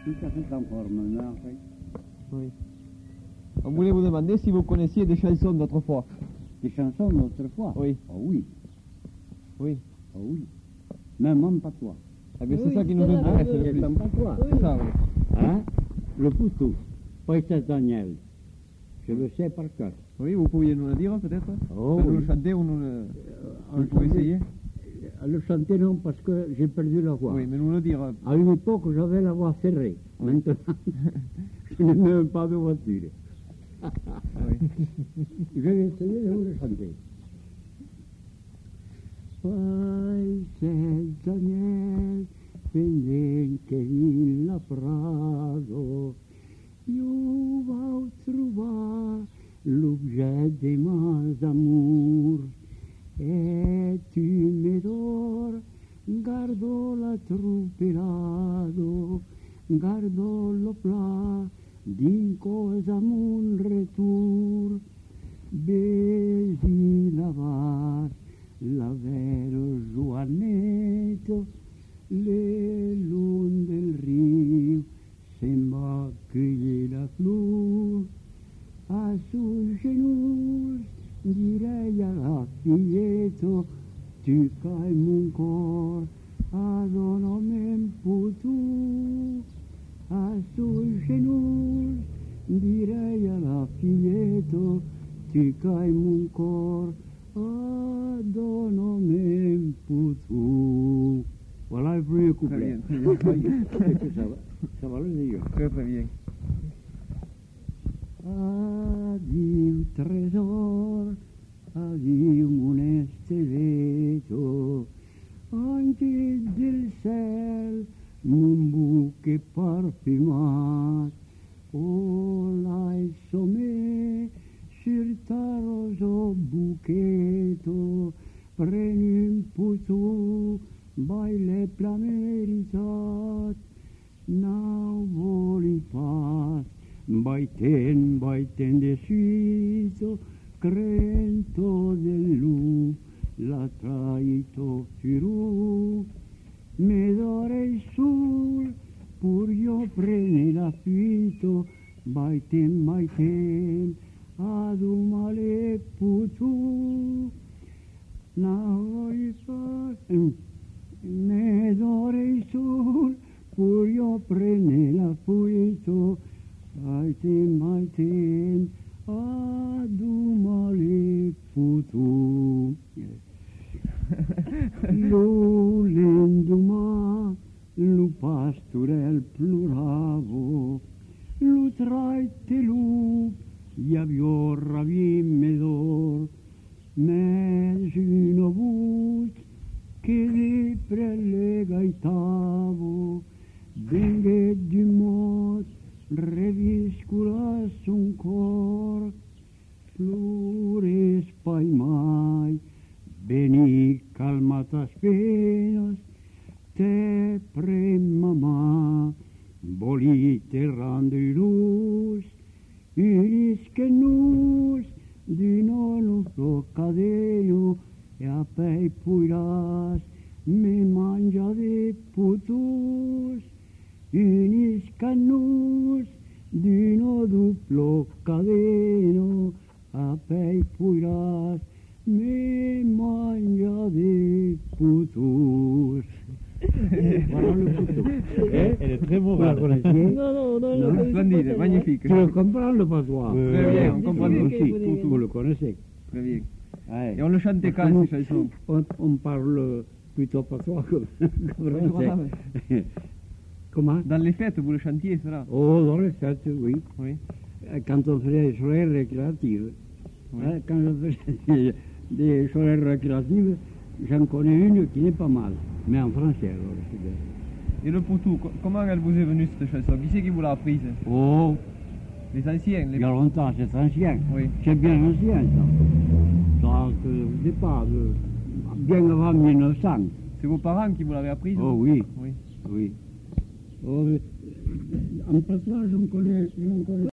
Tout à fait en forme, non, en fait. Oui. On voulait vous demander si vous connaissiez des chansons d'autrefois. Des chansons d'autrefois? Oui. Oh oui. Oui. Oh oui. Même en patois. Ah ben c'est Oui, ça qui nous c'est là, intéresse oui. le plus. En patois. C'est ça, oui. Hein? Le poutou. Princesse Daniel. Je le sais par cœur. Oui, vous pouviez nous le dire peut-être? Oh, Nous oui. le chanter ou nous le... Vous pouvez essayer? Le chanter non, parce que j'ai perdu la voix. Oui, mais nous le dire. À une époque, j'avais la voix serrée. Maintenant, je n'ai même pas de voiture. Oui. Je vais essayer de vous le chanter. Princess Daniel, pendenche il prado, io vau trobar l'objet de mes amours, et tu me dors, gardo la truppelado, gardo lo pla, din cosa mon retour, besi lavar, la vero Joanetto, le lune del rio, sembra cueillir la flor, a sus genoux, direi alla figlietto, tu cai mon cor, adonamem putu, a sus genoux, direi alla figlietto, tu cai mon cor, adonamem putu. Voilà le premier couplet. Très bien, très bien. Ça va le dire. Très très bien. Adieu tresor, adieu moneste veto, anche del ciel mon bouquet parfumat, oh l'hai sommé sur ta roso buchetto, prendi un putu, baile plameritat, now voli pas, baiten de suito, crento del lu, la traito firu, me dore sul, pur io prene la fito, baiten, ad un male putu, now me dore sul, pur io prene la fito, baiten, ad un male putu. Lu l'endumà, lu pastorel ploravo, lu traite lu, gli avio ravimedor, mes una voce che di pregaitavo, vengue di mod, revisculas un cor, flores pai mai, veni calmatas penas, te premamà, volite rando i luz, iris che nus, di non cadeno, e a pei puiras, me mangia de putus, inis cannus, di no duplo cadeno, a pei puiras, me mangia de putus. Voilà le putu. Elle est très morale. Vous la connaissiez? Non, Non, splendide, magnifique. Tu le comprends le patois? Très bien, on comprend Oui, aussi. oui. Vous le connaissez? Très bien. Ouais. Et on le chantait quand Nous, ces chansons? on parle plutôt patois que français. Comment? Dans les fêtes, vous le chantiez, cela? Oh, dans les fêtes, oui. Oui. Quand on faisait des soirées récréatives, Oui. hein, quand on faisait des soirées récréatives, j'en connais une qui n'est pas mal, mais en français alors. c'est bien. Et le poutou, comment elle vous est venue cette chanson? Qui c'est qui vous l'a apprise? Oh, Les anciens, il y a longtemps, c'est ancien. Oui. C'est bien ancien, ça. Ça, je ne sais pas, bien avant 1900. C'est vos parents qui vous l'avaient apprise? Oh oui, Oui. oui. Oh, en patois, je ne connais